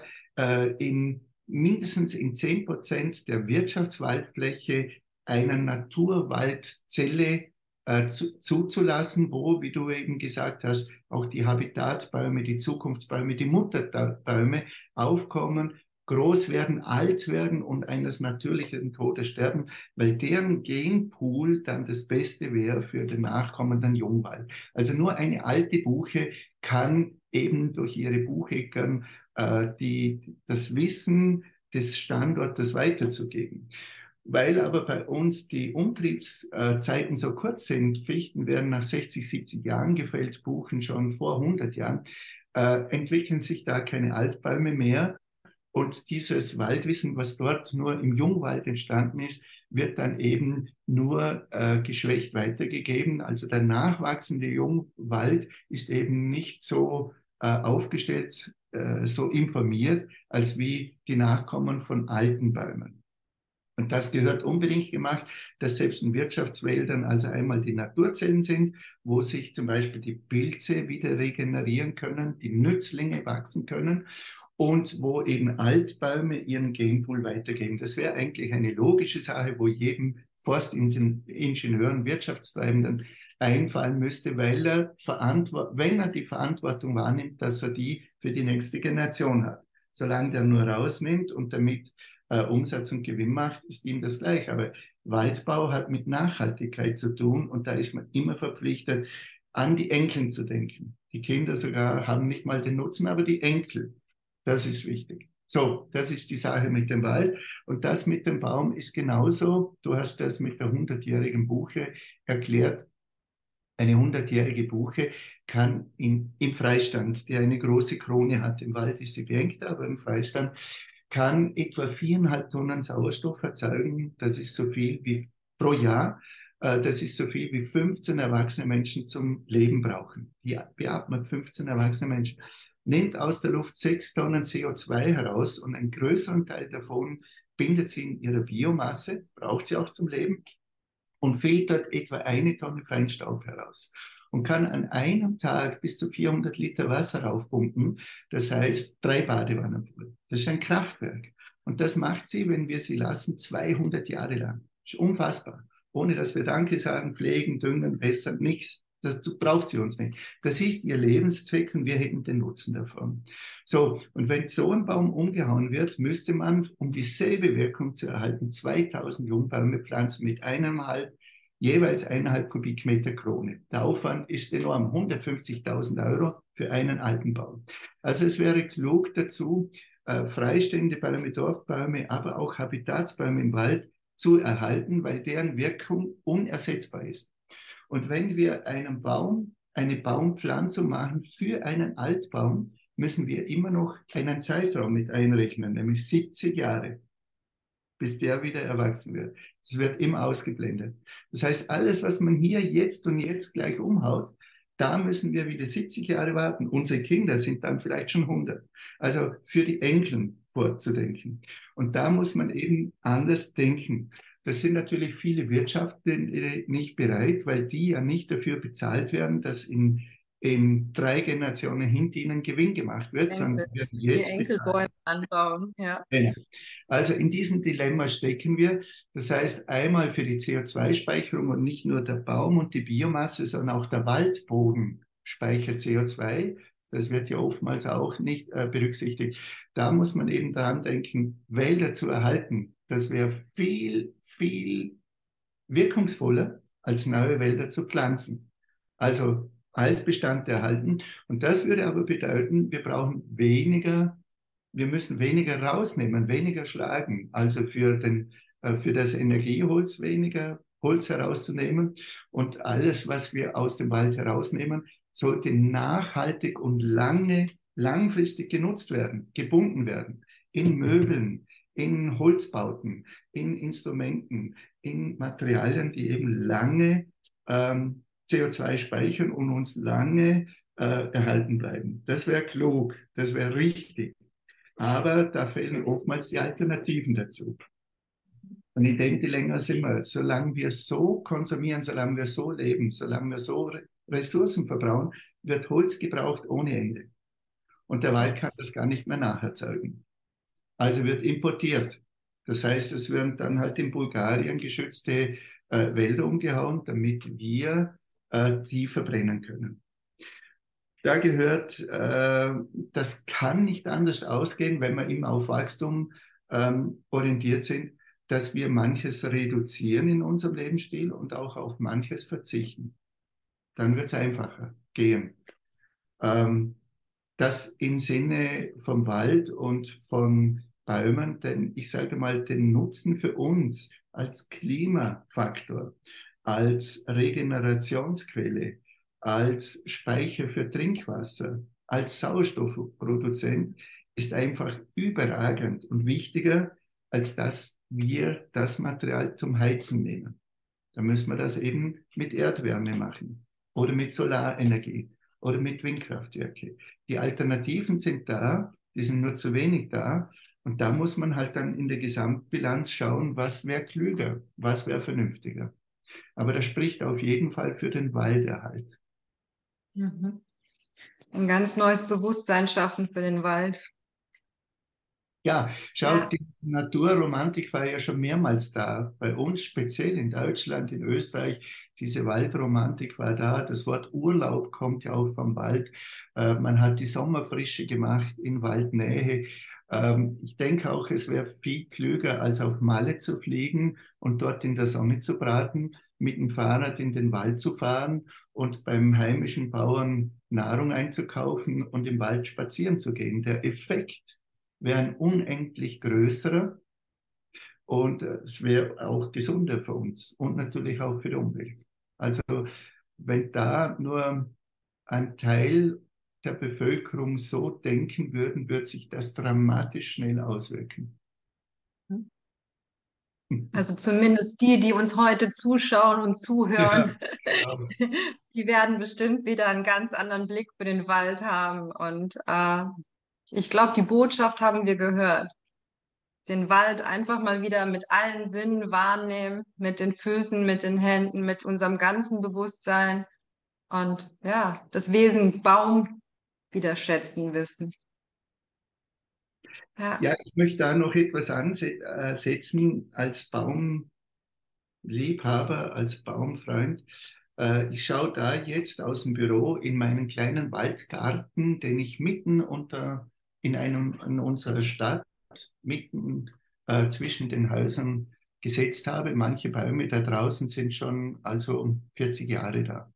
mindestens in 10% der Wirtschaftswaldfläche einer Naturwaldzelle zuzulassen, wo, wie du eben gesagt hast, auch die Habitatbäume, die Zukunftsbäume, die Mutterbäume aufkommen, groß werden, alt werden und eines natürlichen Todes sterben, weil deren Genpool dann das Beste wäre für den nachkommenden Jungwald. Also nur eine alte Buche kann eben durch ihre Bucheckern das Wissen des Standortes weiterzugeben. Weil aber bei uns die Umtriebszeiten so kurz sind, Fichten werden nach 60, 70 Jahren gefällt, Buchen schon vor 100 Jahren, entwickeln sich da keine Altbäume mehr. Und dieses Waldwissen, was dort nur im Jungwald entstanden ist, wird dann eben nur geschwächt weitergegeben. Also der nachwachsende Jungwald ist eben nicht so aufgestellt, so informiert, als wie die Nachkommen von alten Bäumen. Und das gehört unbedingt gemacht, dass selbst in Wirtschaftswäldern also einmal die Naturzellen sind, wo sich zum Beispiel die Pilze wieder regenerieren können, die Nützlinge wachsen können und wo eben Altbäume ihren Genpool weitergeben. Das wäre eigentlich eine logische Sache, wo jedem Forstingenieur und Wirtschaftstreibenden einfallen müsste, weil wenn er die Verantwortung wahrnimmt, dass er die für die nächste Generation hat. Solange der nur rausnimmt und damit Umsatz und Gewinn macht, ist ihm das gleich. Aber Waldbau hat mit Nachhaltigkeit zu tun und da ist man immer verpflichtet, an die Enkel zu denken. Die Kinder sogar haben nicht mal den Nutzen, aber die Enkel, das ist wichtig. So, das ist die Sache mit dem Wald. Und das mit dem Baum ist genauso. Du hast das mit der 100-jährigen Buche erklärt. Eine 100-jährige Buche kann im Freistand, der eine große Krone hat, im Wald ist sie gehängt, aber im Freistand kann etwa 4,5 Tonnen Sauerstoff erzeugen. Das ist so viel wie pro Jahr. Das ist so viel wie 15 erwachsene Menschen zum Leben brauchen. Die beatmet 15 erwachsene Menschen. Nimmt aus der Luft 6 Tonnen CO2 heraus und einen größeren Teil davon bindet sie in ihrer Biomasse, braucht sie auch zum Leben und filtert etwa 1 Tonne Feinstaub heraus und kann an einem Tag bis zu 400 Liter Wasser aufpumpen. Das heißt 3 Badewannen voll. Das ist ein Kraftwerk. Und das macht sie, wenn wir sie lassen, 200 Jahre lang. Das ist unfassbar. Ohne dass wir Danke sagen, pflegen, düngen, wässern, nichts. Das braucht sie uns nicht. Das ist ihr Lebenszweck und wir hätten den Nutzen davon. So, und wenn so ein Baum umgehauen wird, müsste man, um dieselbe Wirkung zu erhalten, 2000 Jungbäume pflanzen mit 1,5 jeweils 1,5 Kubikmeter Krone. Der Aufwand ist enorm, 150.000 € für einen alten Baum. Also es wäre klug dazu, freistehende Bäume, Dorfbäume, aber auch Habitatsbäume im Wald zu erhalten, weil deren Wirkung unersetzbar ist. Und wenn wir einem Baum eine Baumpflanzung machen für einen Altbaum, müssen wir immer noch einen Zeitraum mit einrechnen, nämlich 70 Jahre, bis der wieder erwachsen wird. Das wird immer ausgeblendet. Das heißt, alles, was man hier jetzt und jetzt gleich umhaut, da müssen wir wieder 70 Jahre warten. Unsere Kinder sind dann vielleicht schon 100. Also für die Enkel vorzudenken. Und da muss man eben anders denken. Das sind natürlich viele Wirtschaften nicht bereit, weil die ja nicht dafür bezahlt werden, dass in 3 Generationen hinter ihnen Gewinn gemacht wird, Enkel, sondern werden die jetzt bezahlt. Enkelbäume anbauen, ja. Ja. Also in diesem Dilemma stecken wir. Das heißt, einmal für die CO2-Speicherung und nicht nur der Baum und die Biomasse, sondern auch der Waldboden speichert CO2. Das wird ja oftmals auch nicht berücksichtigt. Da muss man eben daran denken, Wälder zu erhalten. Das wäre viel, viel wirkungsvoller, als neue Wälder zu pflanzen. Also Altbestand erhalten. Und das würde aber bedeuten, wir müssen weniger rausnehmen, weniger schlagen. Also für das Energieholz weniger Holz herauszunehmen. Und alles, was wir aus dem Wald herausnehmen, sollte nachhaltig und langfristig genutzt werden, gebunden werden. In Möbeln, in Holzbauten, in Instrumenten, in Materialien, die eben lange CO2 speichern und uns lange erhalten bleiben. Das wäre klug, das wäre richtig. Aber da fehlen oftmals die Alternativen dazu. Und in dem Dilemma sind wir, solange wir so konsumieren, solange wir so leben, solange wir so Ressourcen verbrauchen, wird Holz gebraucht ohne Ende. Und der Wald kann das gar nicht mehr nacherzeugen. Also wird importiert. Das heißt, es werden dann halt in Bulgarien geschützte Wälder umgehauen, damit wir die verbrennen können. Da gehört, das kann nicht anders ausgehen, wenn wir immer auf Wachstum orientiert sind, dass wir manches reduzieren in unserem Lebensstil und auch auf manches verzichten. Dann wird es einfacher gehen. Das im Sinne vom Wald und von Bäumen, denn ich sage mal, den Nutzen für uns als Klimafaktor, als Regenerationsquelle, als Speicher für Trinkwasser, als Sauerstoffproduzent ist einfach überragend und wichtiger, als dass wir das Material zum Heizen nehmen. Da müssen wir das eben mit Erdwärme machen oder mit Solarenergie oder mit Windkraftwerke. Die Alternativen sind da, die sind nur zu wenig da. Und da muss man halt dann in der Gesamtbilanz schauen, was wäre klüger, was wäre vernünftiger. Aber das spricht auf jeden Fall für den Walderhalt. Mhm. Ein ganz neues Bewusstsein schaffen für den Wald. Ja, Ja. schaut, die Naturromantik war ja schon mehrmals da. Bei uns, speziell in Deutschland, in Österreich, diese Waldromantik war da. Das Wort Urlaub kommt ja auch vom Wald. Man hat die Sommerfrische gemacht in Waldnähe. Ich denke auch, es wäre viel klüger, als auf Malle zu fliegen und dort in der Sonne zu braten, mit dem Fahrrad in den Wald zu fahren und beim heimischen Bauern Nahrung einzukaufen und im Wald spazieren zu gehen. Der Effekt wäre ein unendlich größerer und es wäre auch gesunder für uns und natürlich auch für die Umwelt. Also wenn da nur ein Teil der Bevölkerung so denken würden, würde sich das dramatisch schnell auswirken. Also zumindest die, die uns heute zuschauen und zuhören, Ja, die werden bestimmt wieder einen ganz anderen Blick für den Wald haben. Und ich glaube, die Botschaft haben wir gehört. Den Wald einfach mal wieder mit allen Sinnen wahrnehmen, mit den Füßen, mit den Händen, mit unserem ganzen Bewusstsein und ja, das Wesen Baum wieder schätzen wissen. Ja. ja, ich möchte da noch etwas ansetzen als Baumliebhaber, als Baumfreund. Ich schaue da jetzt aus dem Büro in meinen kleinen Waldgarten, den ich mitten in unserer Stadt, mitten zwischen den Häusern gesetzt habe. Manche Bäume da draußen sind schon also 40 Jahre da.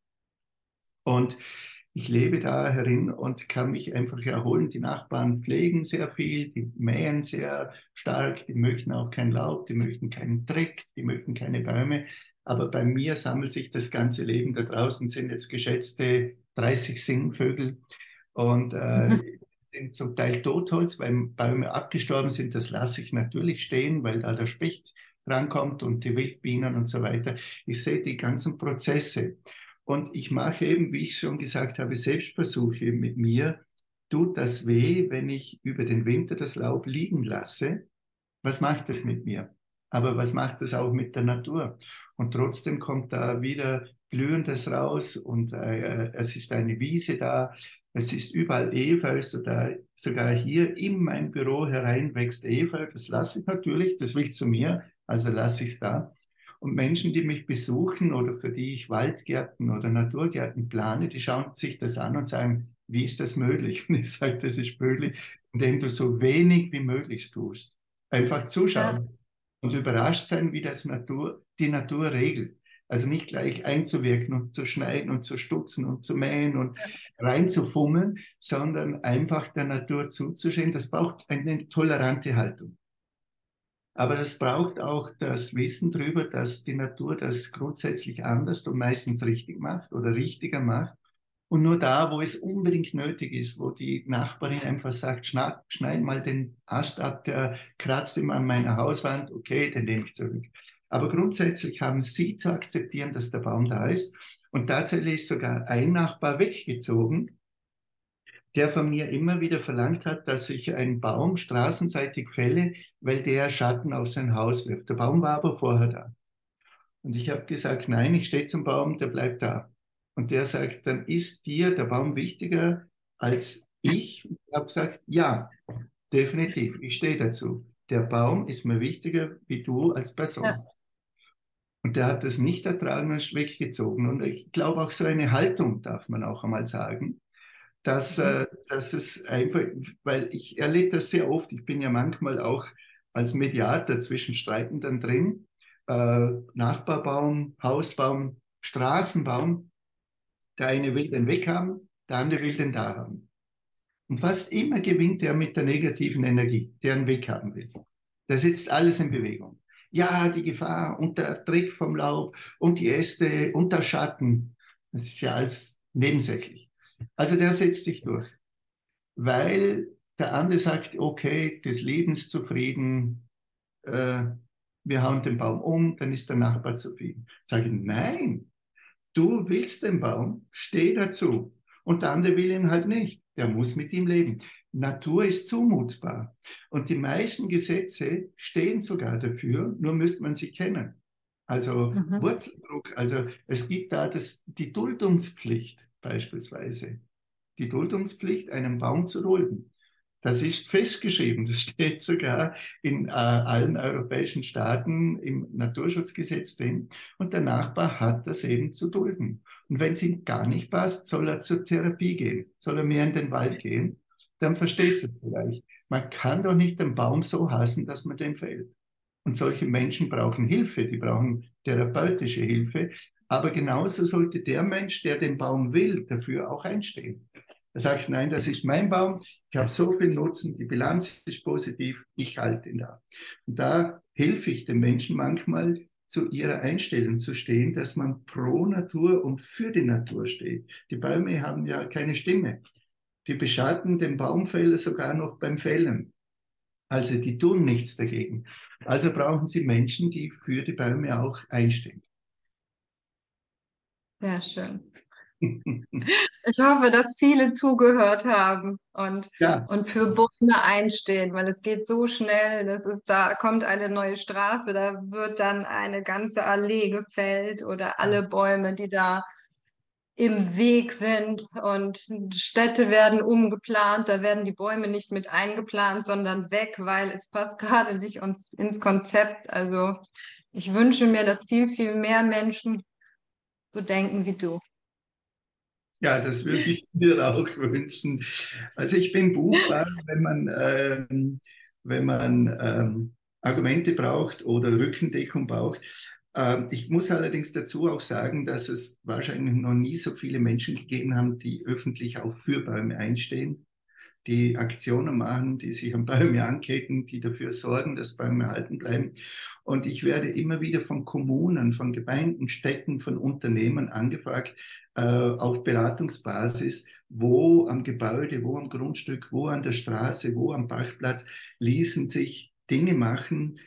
Und ich lebe da herin und kann mich einfach erholen. Die Nachbarn pflegen sehr viel, die mähen sehr stark, die möchten auch kein Laub, die möchten keinen Dreck, die möchten keine Bäume. Aber bei mir sammelt sich das ganze Leben. Da draußen sind jetzt geschätzte 30 Singvögel und Mhm. sind zum Teil Totholz, weil Bäume abgestorben sind. Das lasse ich natürlich stehen, weil da der Specht drankommt und die Wildbienen und so weiter. Ich sehe die ganzen Prozesse. Und ich mache eben, wie ich schon gesagt habe, Selbstversuche mit mir. Tut das weh, wenn ich über den Winter das Laub liegen lasse? Was macht das mit mir? Aber was macht das auch mit der Natur? Und trotzdem kommt da wieder Blühendes raus und es ist eine Wiese da. Es ist überall Efeu, sogar hier in mein Büro herein wächst Efeu. Das lasse ich natürlich, das will zu mir, also lasse ich es da. Und Menschen, die mich besuchen oder für die ich Waldgärten oder Naturgärten plane, die schauen sich das an und sagen, wie ist das möglich? Und ich sage, das ist möglich, indem du so wenig wie möglich tust. Einfach Ja, zuschauen und überrascht sein, wie die Natur regelt. Also nicht gleich einzuwirken und zu schneiden und zu stutzen und zu mähen und reinzufummeln, sondern einfach der Natur zuzuschauen. Das braucht eine tolerante Haltung. Aber das braucht auch das Wissen darüber, dass die Natur das grundsätzlich anders und meistens richtig macht oder richtiger macht. Und nur da, wo es unbedingt nötig ist, wo die Nachbarin einfach sagt, schneid mal den Ast ab, der kratzt immer an meiner Hauswand, okay, den nehme ich zurück. Aber grundsätzlich haben sie zu akzeptieren, dass der Baum da ist. Und tatsächlich ist sogar ein Nachbar weggezogen, der von mir immer wieder verlangt hat, dass ich einen Baum straßenseitig fälle, weil der Schatten auf sein Haus wirft. Der Baum war aber vorher da. Und ich habe gesagt, nein, ich stehe zum Baum, der bleibt da. Und der sagt, dann ist dir der Baum wichtiger als ich? Und ich habe gesagt, ja, definitiv, ich stehe dazu. Der Baum ist mir wichtiger wie du als ja, Person. Und der hat das nicht ertragen und ist weggezogen. Und ich glaube, auch so eine Haltung darf man auch einmal sagen, mhm. dass es einfach, weil ich erlebe das sehr oft, ich bin ja manchmal auch als Mediator zwischen Streitenden drin, Nachbarbaum, Hausbaum, Straßenbaum, der eine will den weg haben, der andere will den da haben. Und fast immer gewinnt der mit der negativen Energie, der ihn weg haben will. Da sitzt alles in Bewegung. Ja, die Gefahr und der Dreck vom Laub und die Äste und der Schatten, das ist ja alles nebensächlich. Also der setzt sich durch, weil der andere sagt, okay, des Lebens zufrieden, äh, wir hauen den Baum um, dann ist der Nachbar zufrieden. Sage ich, nein, du willst den Baum, steh dazu. Und der andere will ihn halt nicht. Der muss mit ihm leben. Natur ist zumutbar. Und die meisten Gesetze stehen sogar dafür, nur müsste man sie kennen. Also Mhm. Wurzeldruck, also es gibt da die Duldungspflicht beispielsweise. Die Duldungspflicht, einen Baum zu dulden. Das ist festgeschrieben, das steht sogar in allen europäischen Staaten im Naturschutzgesetz drin. Und der Nachbar hat das eben zu dulden. Und wenn es ihm gar nicht passt, soll er zur Therapie gehen, soll er mehr in den Wald gehen, dann versteht es vielleicht. Man kann doch nicht den Baum so hassen, dass man den fällt. Und solche Menschen brauchen Hilfe, die brauchen therapeutische Hilfe. Aber genauso sollte der Mensch, der den Baum will, dafür auch einstehen. Er sagt, nein, das ist mein Baum, ich habe so viel Nutzen, die Bilanz ist positiv, ich halte ihn da. Und da helfe ich den Menschen manchmal, zu ihrer Einstellung zu stehen, dass man pro Natur und für die Natur steht. Die Bäume haben ja keine Stimme. Die beschatten den Baumfäller sogar noch beim Fällen. Also die tun nichts dagegen. Also brauchen sie Menschen, die für die Bäume auch einstehen. Sehr schön. Ich hoffe, dass viele zugehört haben Ja, und für Bäume einstehen, weil es geht so schnell. Da kommt eine neue Straße, da wird dann eine ganze Allee gefällt oder alle Bäume, die da im Weg sind und Städte werden umgeplant, da werden die Bäume nicht mit eingeplant, sondern weg, weil es passt gerade nicht ins Konzept. Also ich wünsche mir, dass viel, viel mehr Menschen so denken wie du. ja, das würde ich mir auch wünschen. Also ich bin buchbar, wenn man Argumente braucht oder Rückendeckung braucht. Ich muss allerdings dazu auch sagen, dass es wahrscheinlich noch nie so viele Menschen gegeben haben, die öffentlich auch für Bäume einstehen, die Aktionen machen, die sich an Bäume anketten, die dafür sorgen, dass Bäume erhalten bleiben. Und ich werde immer wieder von Kommunen, von Gemeinden, Städten, von Unternehmen angefragt, auf Beratungsbasis, wo am Gebäude, wo am Grundstück, wo an der Straße, wo am Parkplatz ließen sich Dinge machen,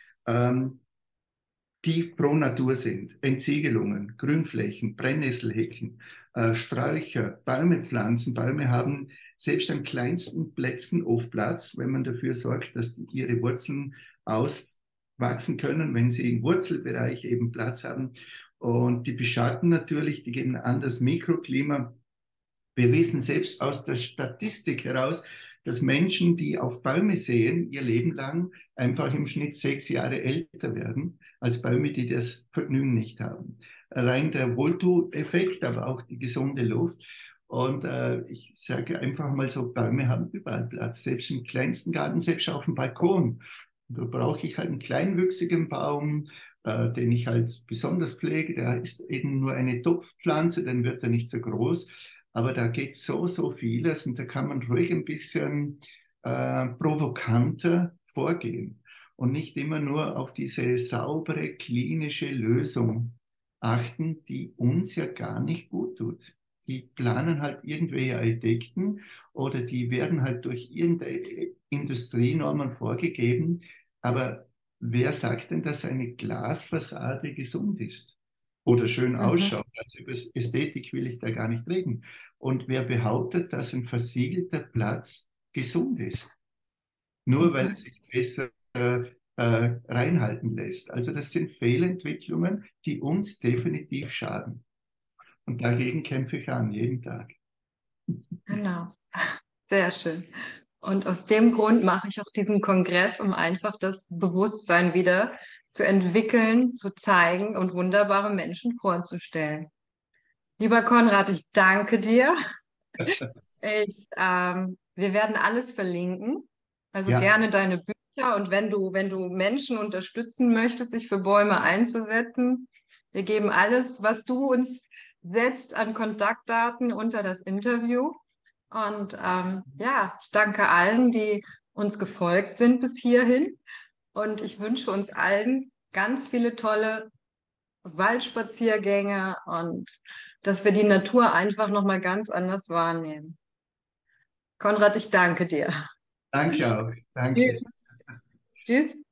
die pro Natur sind. Entsiegelungen, Grünflächen, Brennnesselhecken, Sträucher, Bäume pflanzen. Bäume haben selbst an kleinsten Plätzen oft Platz, wenn man dafür sorgt, dass die ihre Wurzeln auswachsen können, wenn sie im Wurzelbereich eben Platz haben. Und die beschatten natürlich, die geben an das Mikroklima. Wir wissen selbst aus der Statistik heraus, dass Menschen, die auf Bäume sehen, ihr Leben lang einfach im Schnitt 6 Jahre älter werden, als Bäume, die das Vergnügen nicht haben. Rein der Wohltueffekt, aber auch die gesunde Luft. Und ich sage einfach mal so, Bäume haben überall Platz, selbst im kleinsten Garten, selbst auf dem Balkon. Da brauche ich halt einen kleinwüchsigen Baum, den ich halt besonders pflege. Der ist eben nur eine Topfpflanze, dann wird er nicht so groß. Aber da geht so, so vieles und da kann man ruhig ein bisschen provokanter vorgehen und nicht immer nur auf diese saubere, klinische Lösung achten, die uns ja gar nicht gut tut. Die planen halt irgendwelche Architekten oder die werden halt durch irgendeine Industrienormen vorgegeben. Aber wer sagt denn, dass eine Glasfassade gesund ist oder schön Mhm. ausschaut? Also über Ästhetik will ich da gar nicht reden. Und wer behauptet, dass ein versiegelter Platz gesund ist, nur weil es Mhm. sich besser reinhalten lässt? Also das sind Fehlentwicklungen, die uns definitiv schaden. Und dagegen kämpfe ich an, jeden Tag. Genau. Sehr schön. Und aus dem Grund mache ich auch diesen Kongress, um einfach das Bewusstsein wieder zu entwickeln, zu zeigen und wunderbare Menschen vorzustellen. Lieber Konrad, ich danke dir. Wir werden alles verlinken. Also Ja, gerne deine Bücher und wenn du Menschen unterstützen möchtest, sich für Bäume einzusetzen, wir geben alles, was du uns setzt an Kontaktdaten unter das Interview. Und ja, ich danke allen, die uns gefolgt sind bis hierhin. Und ich wünsche uns allen ganz viele tolle Waldspaziergänge und dass wir die Natur einfach nochmal ganz anders wahrnehmen. Konrad, ich danke dir. danke auch. Tschüss. Danke. Tschüss.